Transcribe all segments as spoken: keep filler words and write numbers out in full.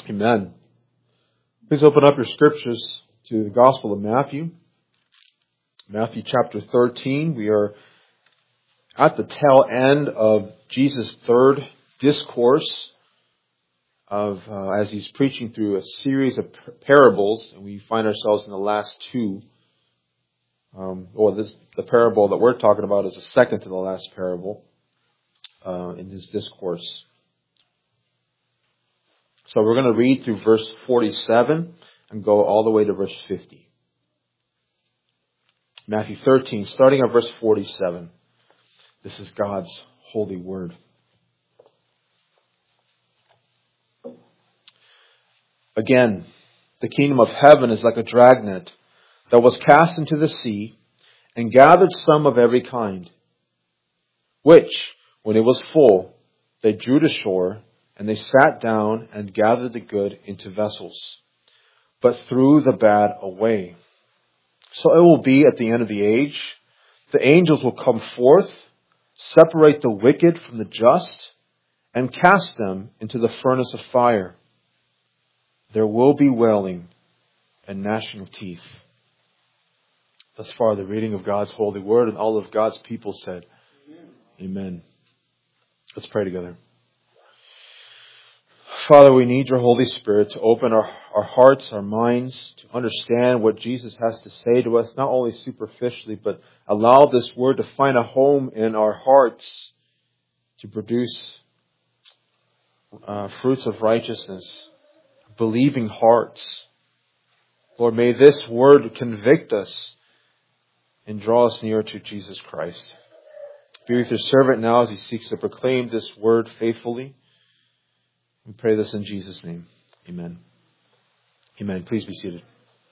Amen. Please open up your scriptures to the Gospel of Matthew. Matthew chapter thirteen. We are at the tail end of Jesus' third discourse of uh, as he's preaching through a series of parables, and we find ourselves in the last two. Um, or this, the parable that we're talking about is the second to the last parable uh, in his discourse. So we're going to read through verse forty-seven and go all the way to verse fifty. Matthew thirteen, starting at verse forty-seven. This is God's holy word. Again, the kingdom of heaven is like a dragnet that was cast into the sea and gathered some of every kind, which, when it was full, they drew to shore, and they sat down and gathered the good into vessels, but threw the bad away. So it will be at the end of the age. The angels will come forth, separate the wicked from the just, and cast them into the furnace of fire. There will be wailing and gnashing of teeth. Thus far, the reading of God's holy word, and all of God's people said, Amen. Amen. Let's pray together. Father, we need your Holy Spirit to open our, our hearts, our minds, to understand what Jesus has to say to us, not only superficially, but allow this word to find a home in our hearts to produce uh, fruits of righteousness, believing hearts. Lord, may this word convict us and draw us nearer to Jesus Christ. Be with your servant now as he seeks to proclaim this word faithfully. We pray this in Jesus' name. Amen. Amen. Please be seated.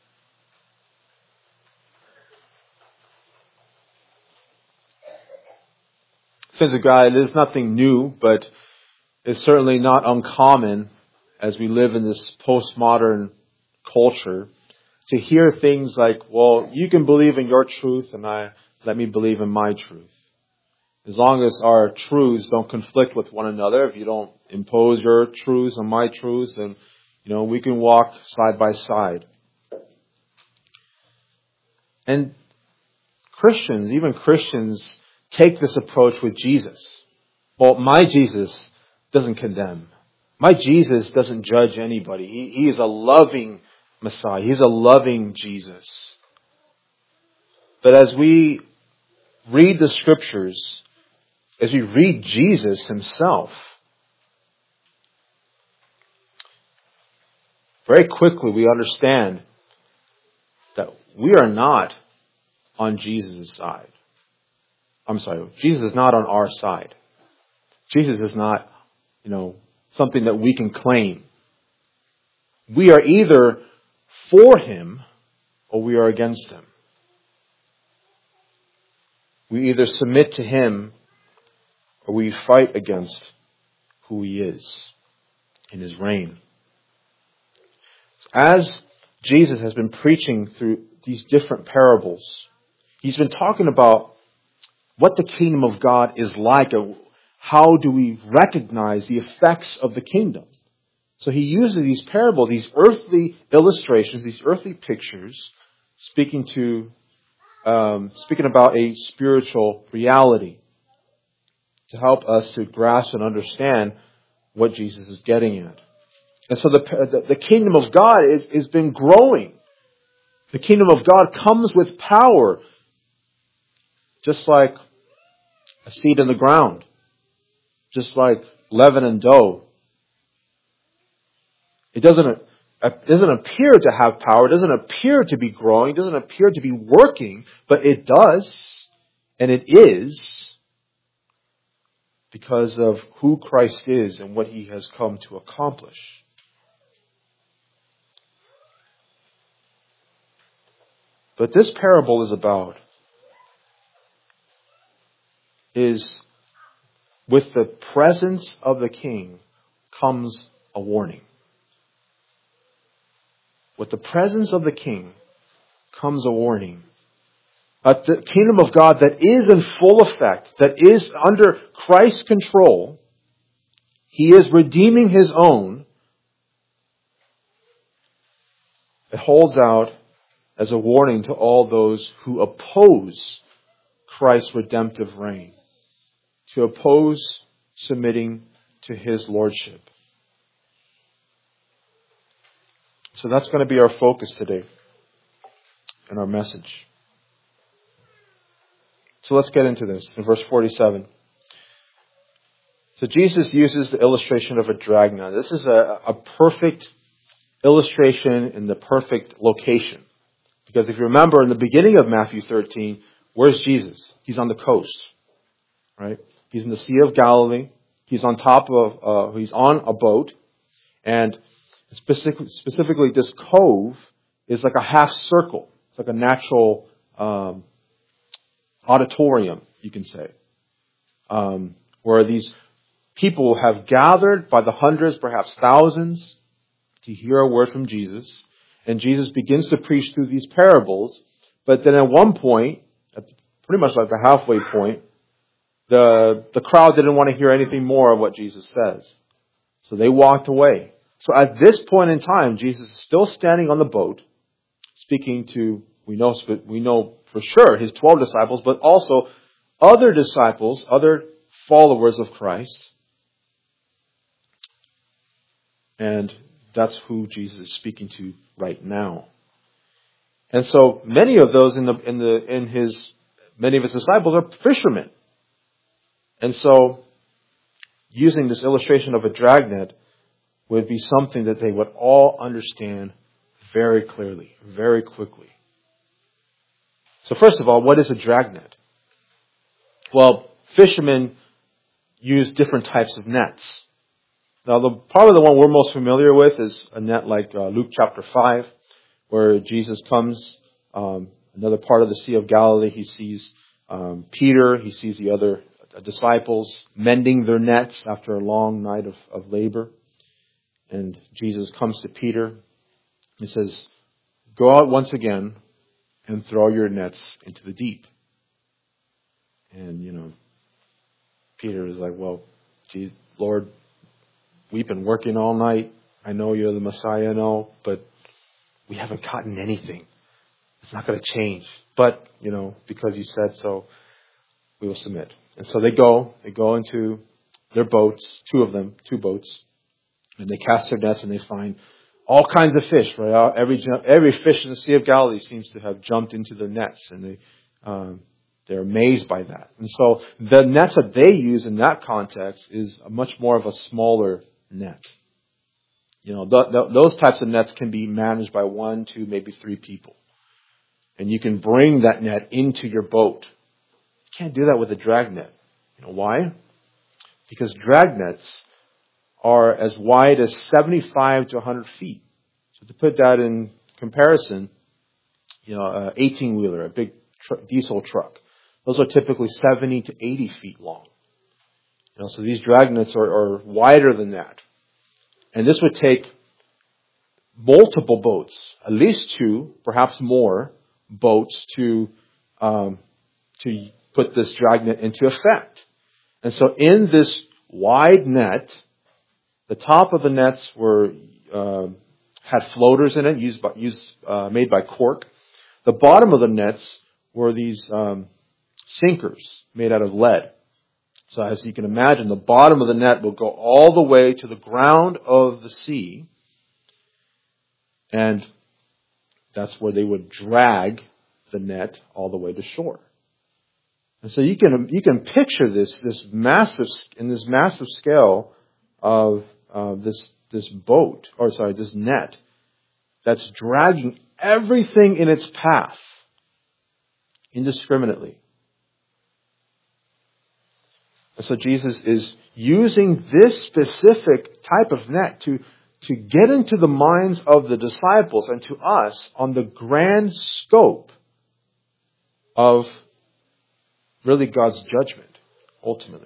Saints of God, it is nothing new, but it's certainly not uncommon as we live in this postmodern culture to hear things like, well, you can believe in your truth and I let me believe in my truth. As long as our truths don't conflict with one another, if you don't impose your truths on my truths, then, you know, we can walk side by side. And Christians, even Christians, take this approach with Jesus. Well, my Jesus doesn't condemn. My Jesus doesn't judge anybody. He, he is a loving Messiah. He's a loving Jesus. But as we read the scriptures, as we read Jesus himself, very quickly we understand that we are not on Jesus' side. I'm sorry, Jesus is not on our side. Jesus is not, you know, something that we can claim. We are either for him or we are against him. We either submit to him or we fight against who he is in his reign. As Jesus has been preaching through these different parables, he's been talking about what the kingdom of God is like. How do we recognize the effects of the kingdom? So he uses these parables, these earthly illustrations, these earthly pictures, speaking to, um, speaking about a spiritual reality, to help us to grasp and understand what Jesus is getting at. And so the, the, the kingdom of God is, is been growing. The kingdom of God comes with power, just like a seed in the ground, just like leaven and dough. It doesn't, it doesn't appear to have power, it doesn't appear to be growing, it doesn't appear to be working, but it does, and it is, because of who Christ is and what he has come to accomplish. But this parable is about is with the presence of the king comes a warning. With the presence of the king comes a warning. At the kingdom of God that is in full effect, that is under Christ's control, he is redeeming his own, It holds out as a warning to all those who oppose Christ's redemptive reign, to oppose submitting to His lordship. So that's going to be our focus today in our message. So let's get into this in verse forty-seven. So Jesus uses the illustration of a dragnet. This is a, a perfect illustration in the perfect location. Because if you remember in the beginning of Matthew thirteen, where's Jesus? He's on the coast, right? He's in the Sea of Galilee. He's on top of, uh, he's on a boat. And specific, specifically this cove is like a half circle. It's like a natural um, auditorium, you can say, um, where these people have gathered by the hundreds, perhaps thousands, to hear a word from Jesus. And Jesus begins to preach through these parables. But then at one point, at pretty much like the halfway point, the, the crowd didn't want to hear anything more of what Jesus says. So they walked away. So at this point in time, Jesus is still standing on the boat, speaking to, we know, we know for sure, his twelve disciples, but also other disciples, other followers of Christ. And that's who Jesus is speaking to right now. And so many of those in the in the in his many of his disciples are fishermen. And so using this illustration of a dragnet would be something that they would all understand very clearly, very quickly. So first of all, what is a dragnet? Well, fishermen use different types of nets. Now, the, probably the one we're most familiar with is a net like uh, Luke chapter five, where Jesus comes, um, another part of the Sea of Galilee. He sees um, Peter, he sees the other disciples mending their nets after a long night of, of labor. And Jesus comes to Peter. He says, "Go out once again and throw your nets into the deep." And, you know, Peter is like, "Well, geez, Lord, we've been working all night. I know you're the Messiah and all, but we haven't gotten anything. It's not going to change. But, you know, because you said so, we will submit." And so they go, they go into their boats, two of them, two boats, and they cast their nets and they find all kinds of fish, right? Every, every fish in the Sea of Galilee seems to have jumped into their nets, and they, um, they're amazed by that. And so the nets that they use in that context is a much more of a smaller net. You know, th- th- those types of nets can be managed by one, two, maybe three people. And you can bring that net into your boat. You can't do that with a dragnet. You know why? Because dragnets are as wide as seventy-five to one hundred feet. So to put that in comparison, you know, an eighteen-wheeler, a big tr- diesel truck, those are typically seventy to eighty feet long. You know, so these dragnets are, are wider than that. And this would take multiple boats, at least two, perhaps more boats to um, to put this dragnet into effect. And so in this wide net, the top of the nets were uh, had floaters in it, used by, used uh, made by cork. The bottom of the nets were these um, sinkers made out of lead. So as you can imagine, the bottom of the net will go all the way to the ground of the sea. And that's where they would drag the net all the way to shore. And so you can you can picture this this massive in this massive scale of uh, this this boat or sorry this net that's dragging everything in its path indiscriminately. And so Jesus is using this specific type of net to, to get into the minds of the disciples and to us on the grand scope of really God's judgment, ultimately.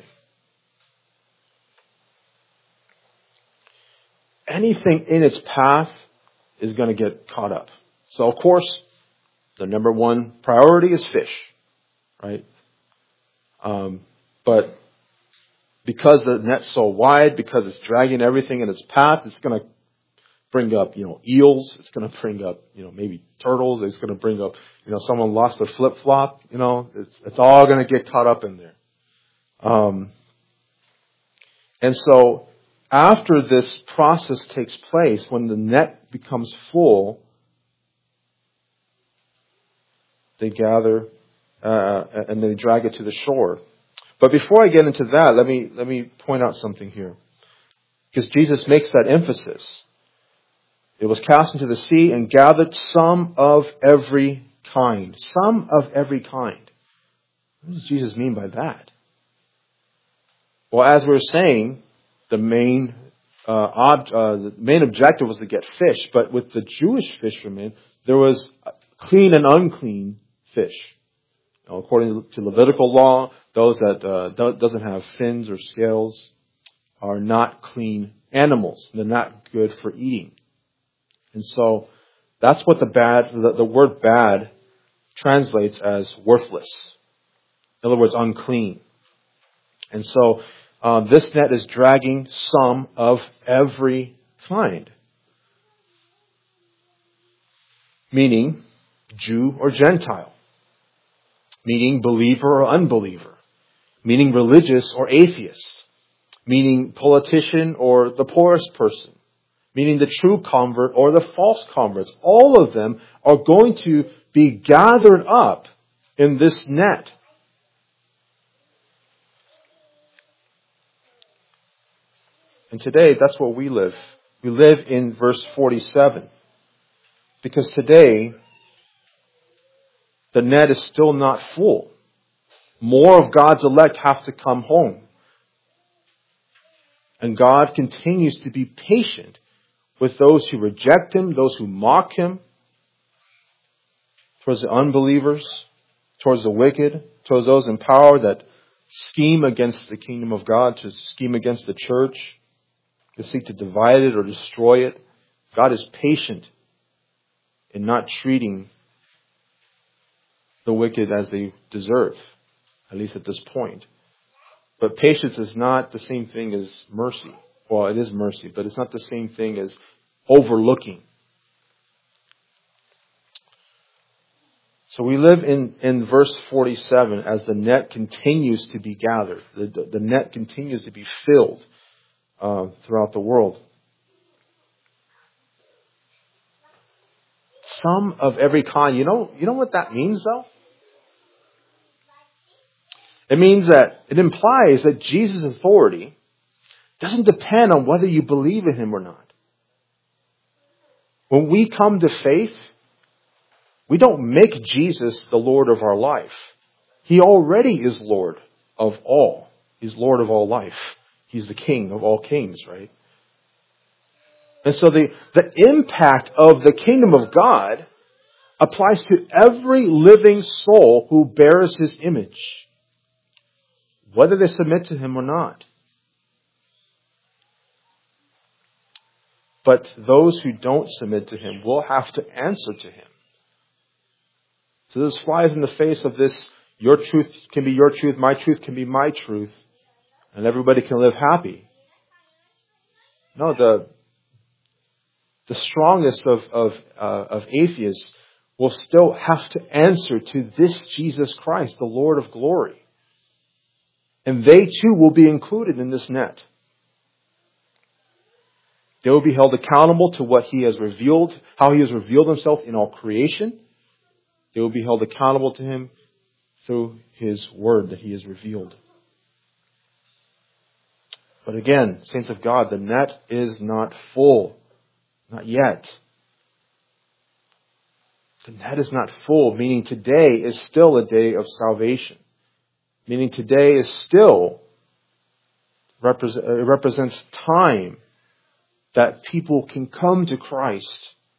Anything in its path is going to get caught up. So, of course, the number one priority is fish, right? Um, but because the net's so wide, because it's dragging everything in its path, it's going to bring up, you know, eels. It's going to bring up, you know, maybe turtles. It's going to bring up, you know, someone lost their flip-flop. You know, it's, it's all going to get caught up in there. Um, and so after this process takes place, when the net becomes full, they gather uh, and they drag it to the shore. But before I get into that, let me let me point out something here, because Jesus makes that emphasis. It was cast into the sea and gathered some of every kind. Some of every kind. What does Jesus mean by that? Well, as we were saying, the main uh, ob- uh, the main objective was to get fish, but with the Jewish fishermen, there was clean and unclean fish. Now, according to Levitical law, those that uh, do- doesn't have fins or scales are not clean animals. They're not good for eating. And so that's what the bad, the, the word bad translates as worthless. In other words, unclean. And so um, this net is dragging some of every kind. Meaning Jew or Gentile. Meaning believer or unbeliever. Meaning religious or atheist. Meaning politician or the poorest person. Meaning the true convert or the false converts. All of them are going to be gathered up in this net. And today, that's where we live. We live in verse forty-seven. Because today, the net is still not full. More of God's elect have to come home. And God continues to be patient with those who reject Him, those who mock Him, towards the unbelievers, towards the wicked, towards those in power that scheme against the kingdom of God, to scheme against the church, to seek to divide it or destroy it. God is patient in not treating the wicked as they deserve, at least at this point. But patience is not the same thing as mercy. Well, it is mercy, but it's not the same thing as overlooking. So we live in, in verse forty-seven as the net continues to be gathered. The, the, the net continues to be filled uh, throughout the world. Some of every kind. You know, you know what that means, though? It means that it implies that Jesus' authority doesn't depend on whether you believe in Him or not. When we come to faith, we don't make Jesus the Lord of our life. He already is Lord of all. He's Lord of all life. He's the King of all kings, right? And so the, the impact of the kingdom of God applies to every living soul who bears His image, whether they submit to Him or not. But those who don't submit to Him will have to answer to Him. So this flies in the face of this, your truth can be your truth, my truth can be my truth, and everybody can live happy. No, the the strongest of of, uh, of atheists will still have to answer to this Jesus Christ, the Lord of glory. And they too will be included in this net. They will be held accountable to what He has revealed, how He has revealed Himself in all creation. They will be held accountable to Him through His word that He has revealed. But again, saints of God, the net is not full. Not yet. The net is not full, meaning today is still a day of salvation. Meaning today is still represent, uh, represents time that people can come to Christ.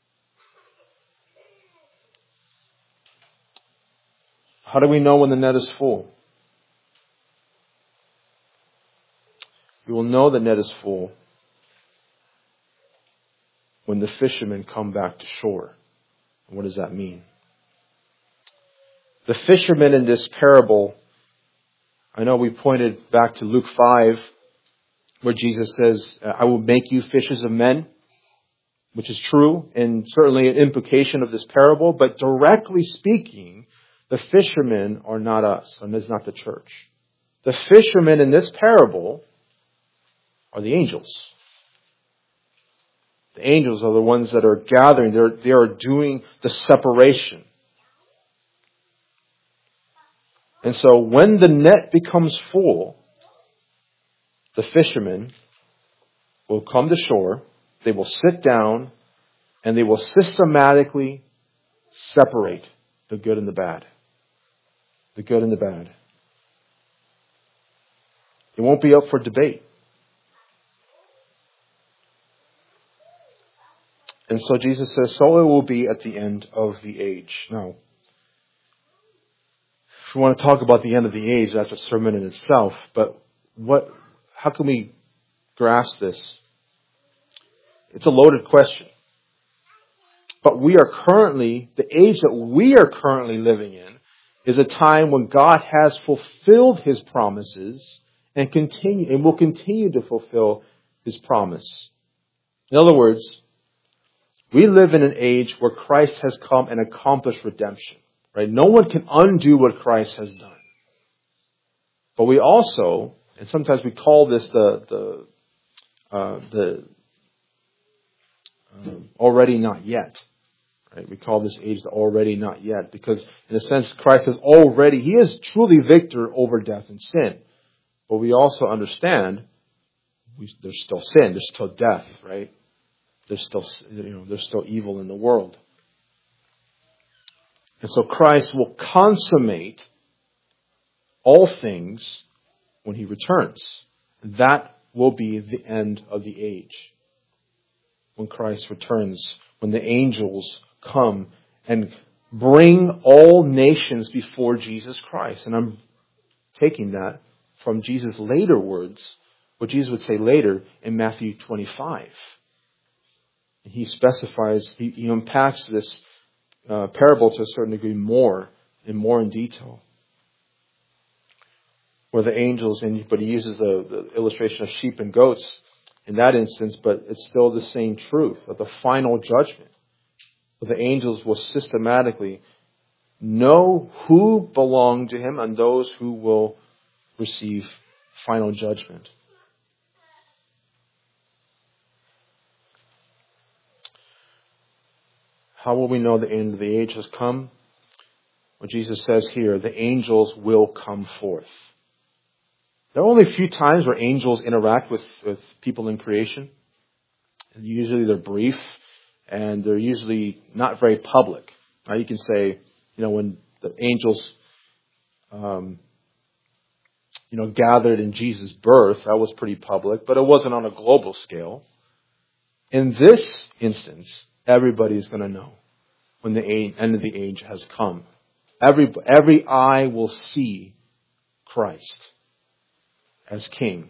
How do we know when the net is full? We will know the net is full when the fishermen come back to shore. What does that mean? The fishermen in this parable, I know we pointed back to Luke five, where Jesus says, I will make you fishers of men. which is true and certainly an implication of this parable, but directly speaking, the fishermen are not us, and it's not the church. The fishermen in this parable are the angels. The angels are the ones that are gathering. They're, they are doing the separation. And so when the net becomes full, the fishermen will come to shore, they will sit down, and they will systematically separate the good and the bad. The good and the bad. It won't be up for debate. And so Jesus says, so it will be at the end of the age. Now, if we want to talk about the end of the age, that's a sermon in itself. But what? How can we grasp this? It's a loaded question. But we are currently, the age that we are currently living in is a time when God has fulfilled His promises and continue and will continue to fulfill His promise. In other words, we live in an age where Christ has come and accomplished redemption. Right? No one can undo what Christ has done. But we also, and sometimes we call this the the uh, the um, already not yet. Right? We call this age the already not yet because, in a sense, Christ has already, He is truly victor over death and sin. But we also understand we, there's still sin, there's still death, right? There's still, you know, there's still evil in the world. And so Christ will consummate all things when He returns. That will be the end of the age. When Christ returns, when the angels come and bring all nations before Jesus Christ. And I'm taking that from Jesus' later words, what Jesus would say later in Matthew twenty-five. And he specifies, he, he unpacks this uh, parable to a certain degree more and more in detail. Where the angels, and but he uses the, the illustration of sheep and goats in that instance, but it's still the same truth of the final judgment. Where the angels will systematically know who belong to Him and those who will receive final judgment. How will we know the end of the age has come? Well, Jesus says here, the angels will come forth. There are only a few times where angels interact with, with people in creation. And usually they're brief, and they're usually not very public. Now you can say, you know, when the angels, um, you know, gathered in Jesus' birth, that was pretty public, but it wasn't on a global scale. In this instance, everybody is going to know when the age, end of the age has come. Every, every eye will see Christ as King.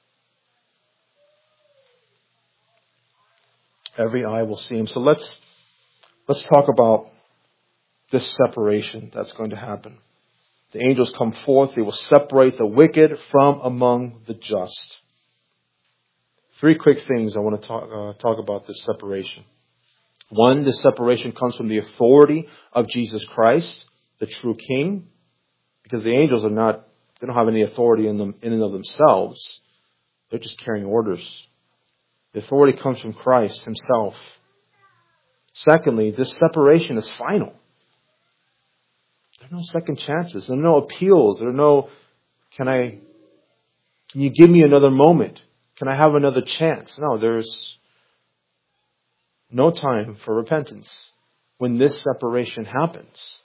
Every eye will see Him. So let's let's talk about this separation that's going to happen. The angels come forth. They will separate the wicked from among the just. Three quick things I want to talk uh, talk about this separation. One, this separation comes from the authority of Jesus Christ, the true King, because the angels are not, they don't have any authority in them in and of themselves. They're just carrying orders. The authority comes from Christ Himself. Secondly, this separation is final. There are no second chances. There are no appeals. There are no, can I, can you give me another moment? Can I have another chance? No, there's no time for repentance when this separation happens.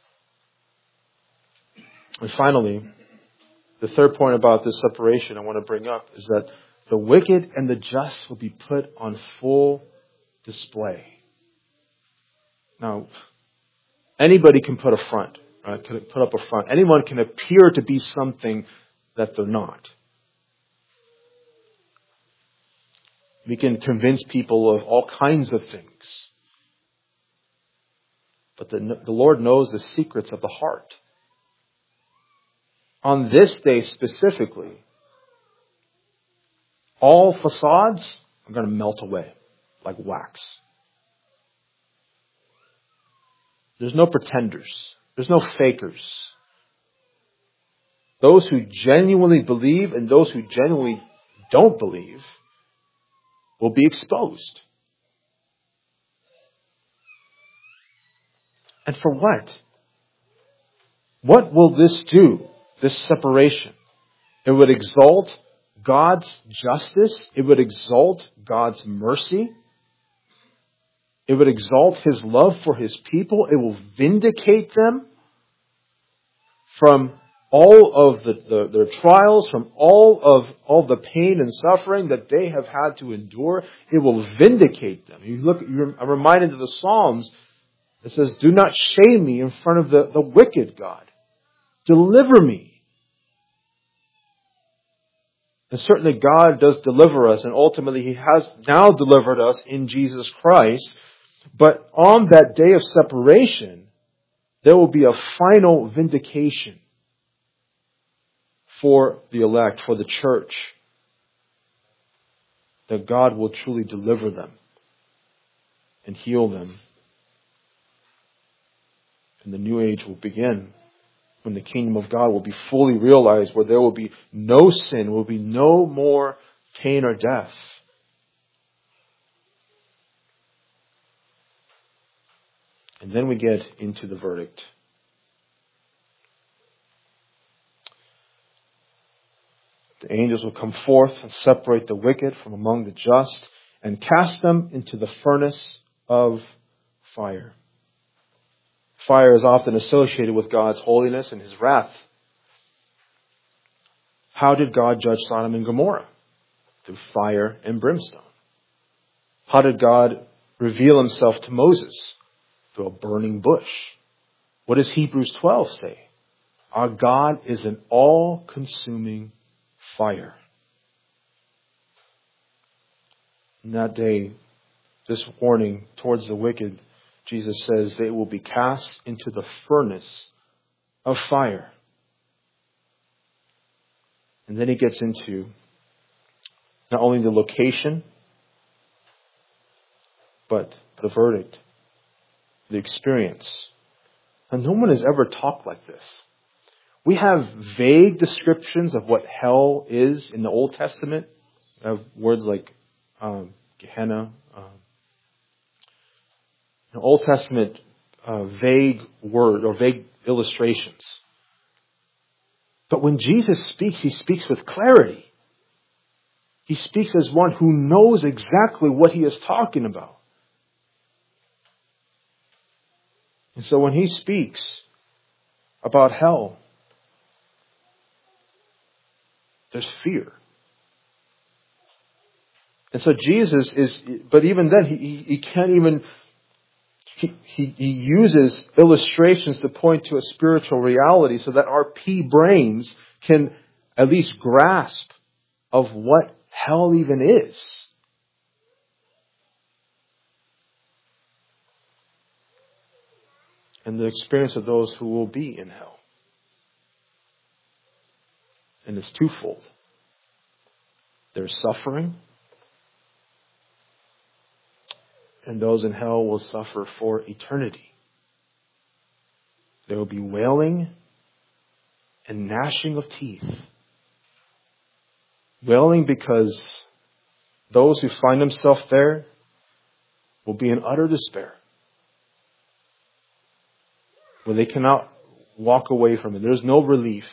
And finally, the third point about this separation I want to bring up is that the wicked and the just will be put on full display. Now, anybody can put a front, right? Can put up a front. Anyone can appear to be something that they're not. We can convince people of all kinds of things. But the, the Lord knows the secrets of the heart. On this day specifically, all facades are going to melt away like wax. There's no pretenders. There's no fakers. Those who genuinely believe and those who genuinely don't believe will be exposed. And for what? What will this do, this separation? It would exalt God's justice. It would exalt God's mercy. It would exalt His love for His people. It will vindicate them from all of the, the, their trials, from all of all the pain and suffering that they have had to endure. It will vindicate them. You look, you're, I'm reminded of the Psalms. It says, "Do not shame me in front of the, the wicked, God. Deliver me." And certainly God does deliver us, and ultimately He has now delivered us in Jesus Christ. But on that day of separation, there will be a final vindication for the elect, for the church, that God will truly deliver them and heal them. And the new age will begin, when the kingdom of God will be fully realized, where there will be no sin, will be no more pain or death. And then we get into the verdict. The angels will come forth and separate the wicked from among the just and cast them into the furnace of fire. Fire is often associated with God's holiness and His wrath. How did God judge Sodom and Gomorrah? Through fire and brimstone. How did God reveal Himself to Moses? Through a burning bush. What does Hebrews twelve say? Our God is an all-consuming fire. In that day, this warning towards the wicked, Jesus says they will be cast into the furnace of fire. And then He gets into not only the location, but the verdict, the experience. And no one has ever talked like this. We have vague descriptions of what hell is in the Old Testament. We have words like um, Gehenna. Um, in the Old Testament, uh, vague word or vague illustrations. But when Jesus speaks, He speaks with clarity. He speaks as one who knows exactly what He is talking about. And so when He speaks about hell, there's fear. And so Jesus is, but even then, he, he, he can't even, he, he, he uses illustrations to point to a spiritual reality so that our pea brains can at least grasp of what hell even is. And the experience of those who will be in hell. And it's twofold. There's suffering. And those in hell will suffer for eternity. There will be wailing and gnashing of teeth. Wailing because those who find themselves there will be in utter despair, where they cannot walk away from it. There's no relief.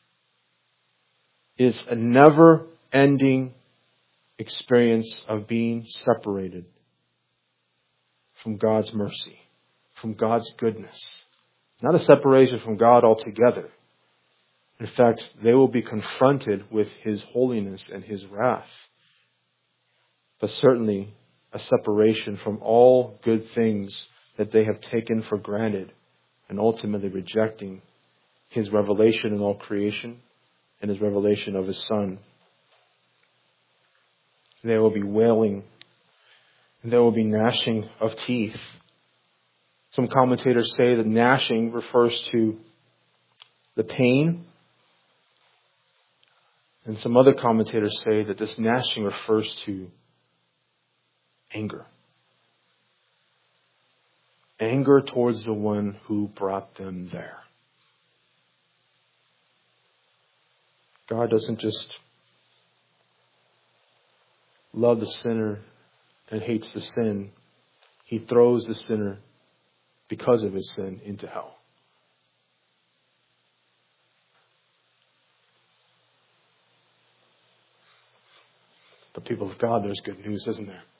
It's a never-ending experience of being separated from God's mercy, from God's goodness. Not a separation from God altogether. In fact, they will be confronted with His holiness and His wrath. But certainly a separation from all good things that they have taken for granted, and ultimately rejecting His revelation in all creation and His revelation of His Son. There will be wailing, and there will be gnashing of teeth. Some commentators say that gnashing refers to the pain, and some other commentators say that this gnashing refers to anger. Anger towards the one who brought them there. God doesn't just love the sinner and hates the sin. He throws the sinner, because of his sin, into hell. But people of God, there's good news, isn't there?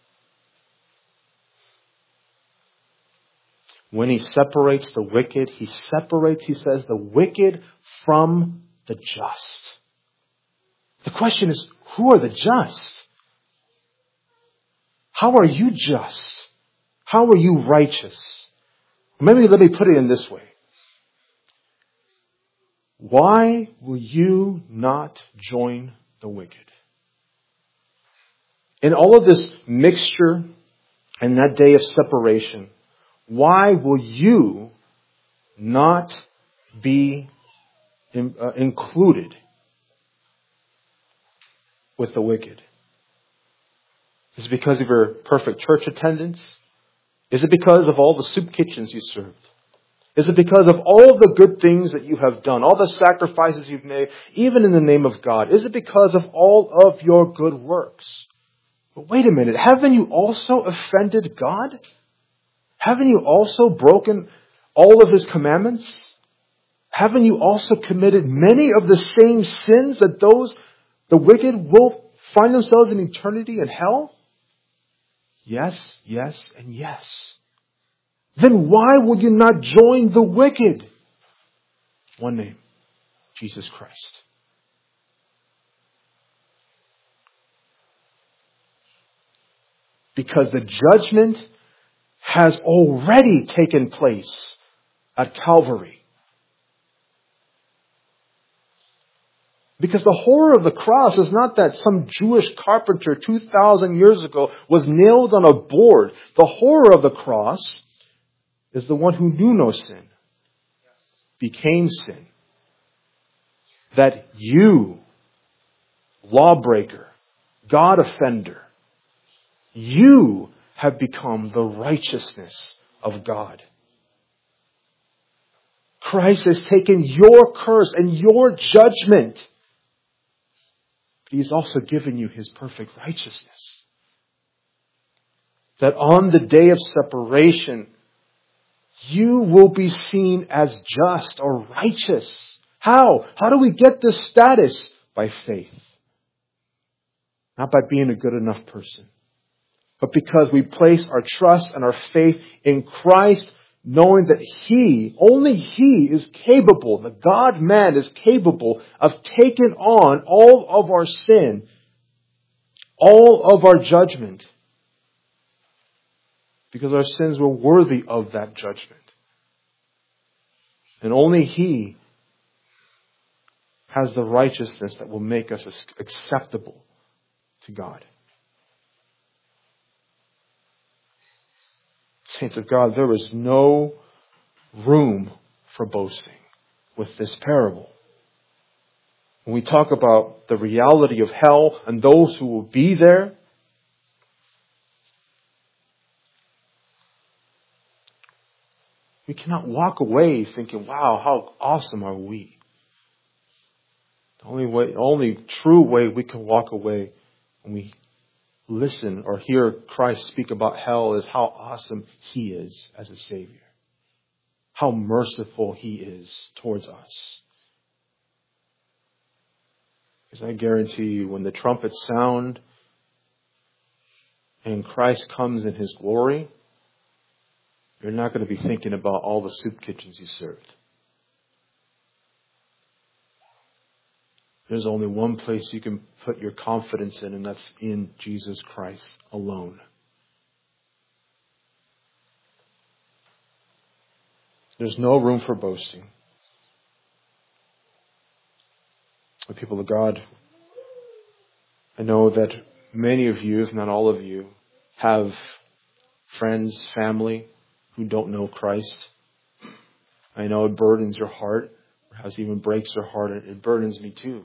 When he separates the wicked, he separates, he says, the wicked from the just. The question is, who are the just? How are you just? How are you righteous? Maybe let me put it in this way. Why will you not join the wicked? In all of this mixture and that day of separation, why will you not be in, uh, included with the wicked? Is it because of your perfect church attendance? Is it because of all the soup kitchens you served? Is it because of all the good things that you have done, all the sacrifices you've made, even in the name of God? Is it because of all of your good works? But wait a minute, haven't you also offended God? Haven't you also broken all of His commandments? Haven't you also committed many of the same sins that those, the wicked, will find themselves in eternity in hell? Yes, yes, and yes. Then why would you not join the wicked? One name, Jesus Christ. Because the judgment has already taken place at Calvary. Because the horror of the cross is not that some Jewish carpenter two thousand years ago was nailed on a board. The horror of the cross is the one who knew no sin became sin. That you, lawbreaker, God offender, you have become the righteousness of God. Christ has taken your curse and your judgment. But He's also given you His perfect righteousness. That on the day of separation, you will be seen as just or righteous. How? How do we get this status? By faith. Not by being a good enough person. But because we place our trust and our faith in Christ, knowing that He, only He is capable, the God-man is capable of taking on all of our sin, all of our judgment. Because our sins were worthy of that judgment. And only He has the righteousness that will make us acceptable to God. Saints of God, there is no room for boasting with this parable. When we talk about the reality of hell and those who will be there, we cannot walk away thinking, wow, how awesome are we? The only way, only true way we can walk away when we listen or hear Christ speak about hell is how awesome He is as a Savior. How merciful He is towards us. Because I guarantee you, when the trumpets sound and Christ comes in His glory, you're not going to be thinking about all the soup kitchens you served. There's only one place you can put your confidence in, and that's in Jesus Christ alone. There's no room for boasting. The people of God, I know that many of you, if not all of you, have friends, family who don't know Christ. I know it burdens your heart, perhaps even breaks your heart. It burdens me too.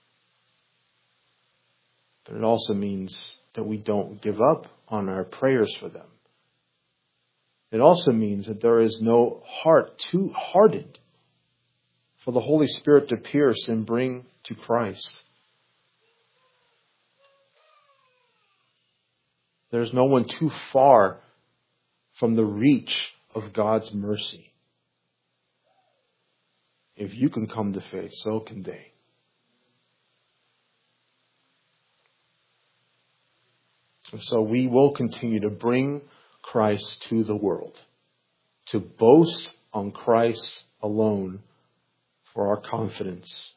But it also means that we don't give up on our prayers for them. It also means that there is no heart too hardened for the Holy Spirit to pierce and bring to Christ. There's no one too far from the reach of God's mercy. If you can come to faith, so can they. And so we will continue to bring Christ to the world, to boast on Christ alone for our confidence,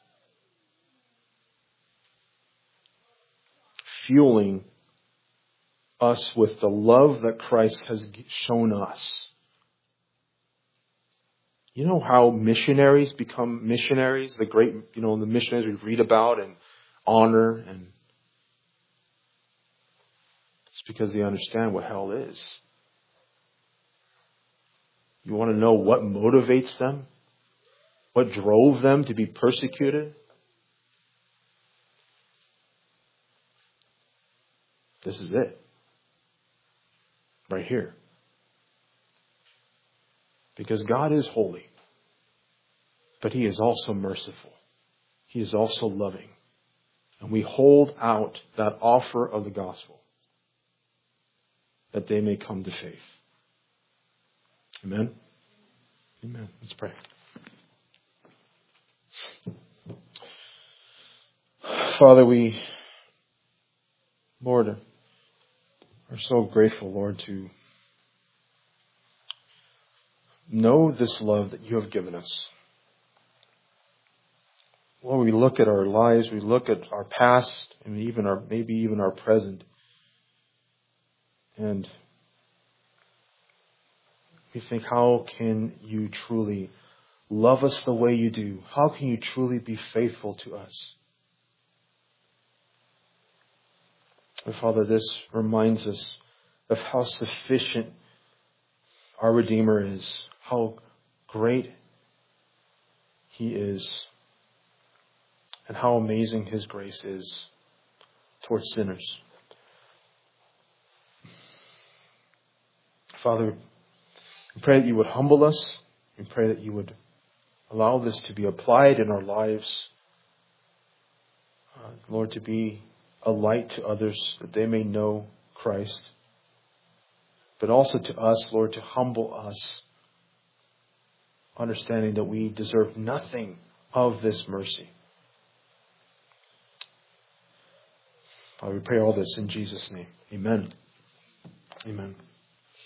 fueling us with the love that Christ has shown us. You know how missionaries become missionaries? The great, you know, the missionaries we read about and honor, and it's because they understand what hell is. You want to know what motivates them? What drove them to be persecuted? This is it. Right here. Because God is holy, but He is also merciful. He is also loving. And we hold out that offer of the gospel that they may come to faith. Amen? Amen. Let's pray. Father, we, Lord, are so grateful, Lord, to know this love that you have given us. Lord, we look at our lives, we look at our past, and even our maybe even our present, and we think, how can you truly love us the way you do? How can you truly be faithful to us? And Father, this reminds us of how sufficient our Redeemer is, how great He is, and how amazing His grace is towards sinners. Father, we pray that you would humble us. We pray that you would allow this to be applied in our lives. Uh, Lord, to be a light to others, that they may know Christ. But also to us, Lord, to humble us, understanding that we deserve nothing of this mercy. Father, we pray all this in Jesus' name. Amen. Amen.